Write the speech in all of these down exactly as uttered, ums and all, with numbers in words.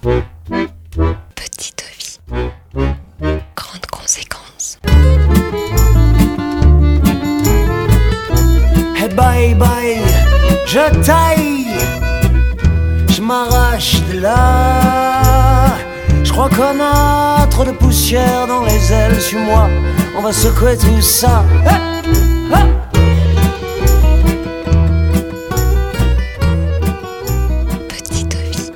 Petite vie, grande conséquence. Hey bye bye, je taille, je m'arrache de là. Je crois qu'on a trop de poussière dans les ailes. Suis-moi, on va secouer tout ça. Hey, hey. Petite vie.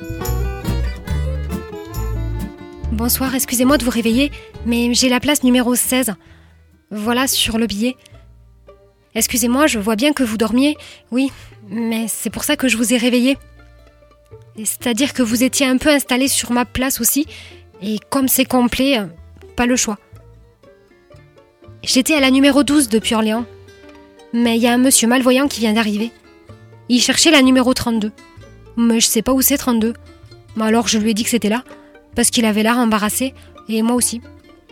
Bonsoir, excusez-moi de vous réveiller, mais j'ai la place numéro seize. Voilà, sur le billet. Excusez-moi, je vois bien que vous dormiez. Oui, mais c'est pour ça que je vous ai réveillé. C'est-à-dire que vous étiez un peu installé sur ma place aussi, et comme c'est complet, pas le choix. J'étais à la numéro douze depuis Orléans, mais il y a un monsieur malvoyant qui vient d'arriver. Il cherchait la numéro trente-deux, mais je sais pas où c'est trente-deux. Alors je lui ai dit que c'était là, parce qu'il avait l'air embarrassé, et moi aussi.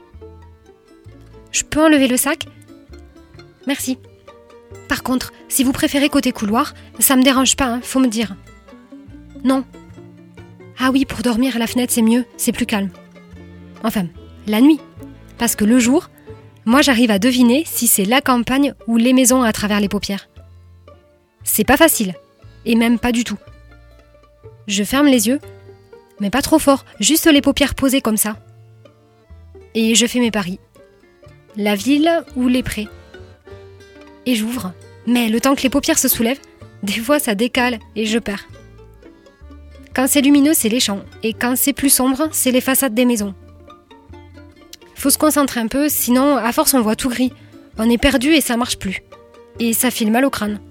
Je peux enlever le sac ? Merci. Par contre, si vous préférez côté couloir, ça me dérange pas, hein, faut me dire. Non. Ah oui, pour dormir à la fenêtre, c'est mieux, c'est plus calme. Enfin, la nuit. Parce que le jour, moi j'arrive à deviner si c'est la campagne ou les maisons à travers les paupières. C'est pas facile, et même pas du tout. Je ferme les yeux, mais pas trop fort, juste les paupières posées comme ça. Et je fais mes paris. La ville ou les prés. Et j'ouvre, mais le temps que les paupières se soulèvent, des fois ça décale et je perds. Quand c'est lumineux, c'est les champs, et quand c'est plus sombre, c'est les façades des maisons. Faut se concentrer un peu, sinon à force on voit tout gris. On est perdu et ça marche plus. Et ça file mal au crâne.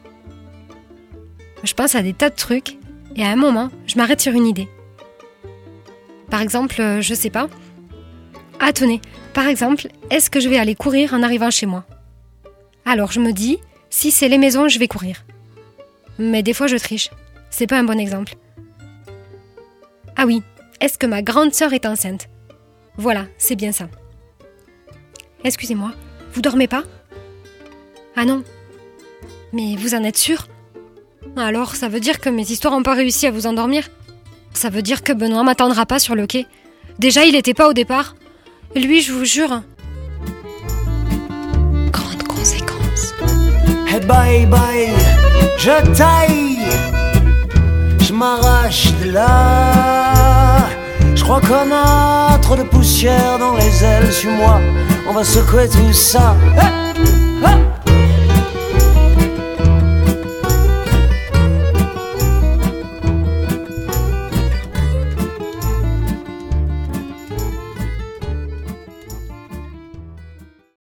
Je pense à des tas de trucs, et à un moment, je m'arrête sur une idée. Par exemple, je sais pas. Ah tenez, par exemple, est-ce que je vais aller courir en arrivant chez moi ? Alors je me dis, si c'est les maisons, je vais courir. Mais des fois je triche. C'est pas un bon exemple. Ah oui, est-ce que ma grande sœur est enceinte ? Voilà, c'est bien ça. Excusez-moi, vous dormez pas ? Ah non. Mais vous en êtes sûr ? Alors ça veut dire que mes histoires n'ont pas réussi à vous endormir ? Ça veut dire que Benoît m'attendra pas sur le quai. Déjà il était pas au départ. Lui, je vous jure... Grande conséquence. Hey bye bye, je taille, je m'arrache de là. Je crois qu'on a trop de poussière dans les ailes. Suis-moi, on va secouer tout ça. Hey.